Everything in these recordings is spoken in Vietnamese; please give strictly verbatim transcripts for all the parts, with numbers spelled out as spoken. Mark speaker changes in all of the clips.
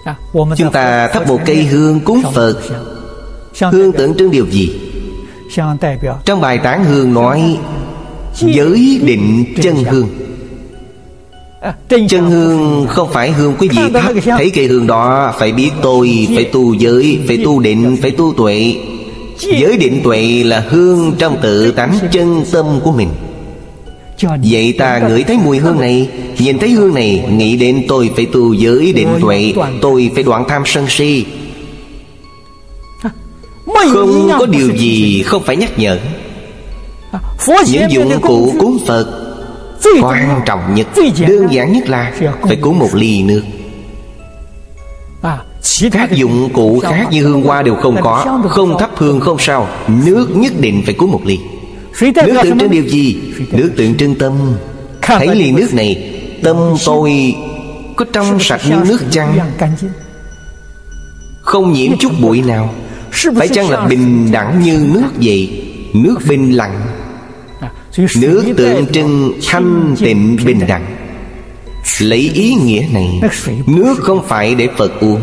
Speaker 1: Chúng ta thắp một cây hương cúng Phật. Hương tượng trưng điều gì? Trong bài tán hương nói giới định chân hương. Chân hương không phải hương quý vị thắp. Thấy cây hương đó phải biết tôi phải tu giới, phải tu định, phải tu tuệ. Giới định tuệ là hương trong tự tánh chân tâm của mình. Vậy ta ngửi thấy mùi hương này, nhìn thấy hương này, nghĩ đến tôi phải tu giới định tuệ, tôi phải đoạn tham sân si. Không có điều gì không phải nhắc nhở. Những dụng cụ cúng Phật quan trọng nhất, đơn giản nhất là phải cúng một ly nước. Các dụng cụ khác như hương hoa đều không có. Không thắp hương không sao, nước nhất định phải cúng một ly. Nước tượng trưng điều gì? Nước tượng trưng tâm. Thấy ly nước này, tâm tôi có trong sạch như nước chăng? Không nhiễm chút bụi nào. Phải chăng là bình đẳng như nước vậy? Nước bình lặng. Nước tượng trưng thanh tịnh bình đẳng. Lấy ý nghĩa này, nước không phải để Phật uống,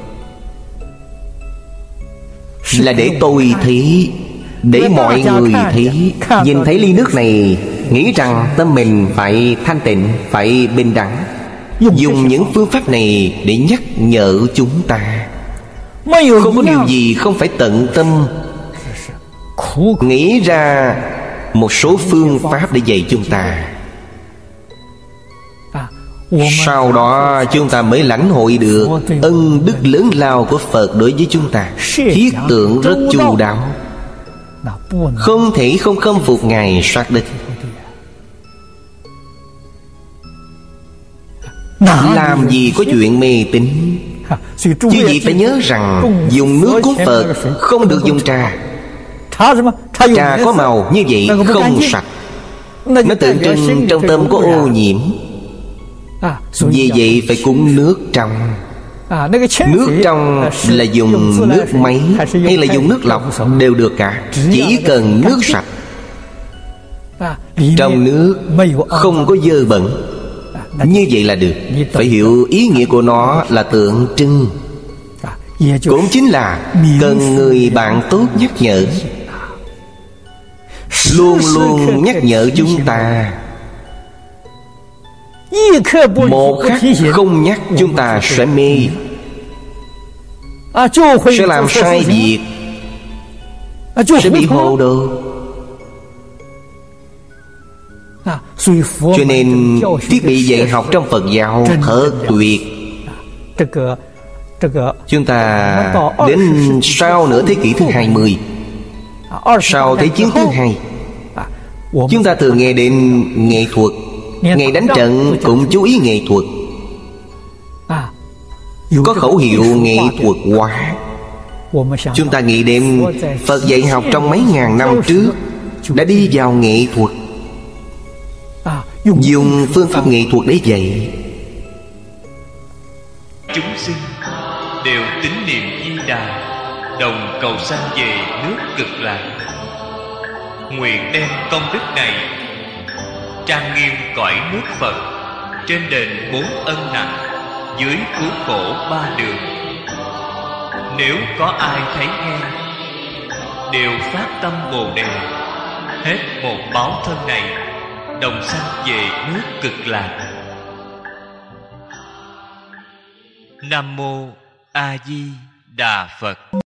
Speaker 1: là để tôi thấy, để mọi người thấy. Nhìn thấy ly nước này, nghĩ rằng tâm mình phải thanh tịnh, phải bình đẳng. Dùng những phương pháp này để nhắc nhở chúng ta. Không có điều gì không phải tận tâm nghĩ ra một số phương pháp để dạy chúng ta. Sau đó chúng ta mới lãnh hội được ân đức lớn lao của Phật đối với chúng ta. Thiết tưởng rất chu đáo, không thể không khâm phục Ngài sát đích. Làm gì có chuyện mê tín. Chứ gì phải nhớ rằng dùng nước cúng Phật không được dùng trà. Trà có màu như vậy không sạch, nó tượng trưng trong tâm có ô nhiễm. Vì vậy phải cúng nước trong. Nước trong là dùng nước máy hay là dùng nước lọc đều được cả. Chỉ cần nước sạch. Trong nước không có dơ bẩn, như vậy là được. Phải hiểu ý nghĩa của nó là tượng trưng. Cũng chính là cần người bạn tốt nhắc nhở, luôn luôn nhắc nhở chúng ta. Một khắc không nhắc chúng ta sẽ mê, sẽ làm sai việc, sẽ bị hồ đồ. Cho nên thiết bị dạy học trong Phật giáo thật tuyệt. Chúng ta đến sau nửa thế kỷ thứ hai mươi, sau Thế chiến thứ hai, chúng ta thường nghe đến nghệ thuật. Ngày đánh trận cũng chú ý nghệ thuật. Có khẩu hiệu nghệ thuật hóa. Chúng ta nghĩ đến Phật dạy học trong mấy ngàn năm trước đã đi vào nghệ thuật, dùng phương pháp nghệ thuật để dạy.
Speaker 2: Chúng sinh đều tín niệm Di Đà, đồng cầu sanh về nước Cực Lạc. Nguyện đem công đức này trang nghiêm cõi nước Phật, trên đền bốn ân nặng, dưới cứu khổ ba đường. Nếu có ai thấy nghe, đều phát tâm Bồ Đề, hết một báo thân này, đồng sanh về nước Cực Lạc. Nam Mô A Di Đà Phật.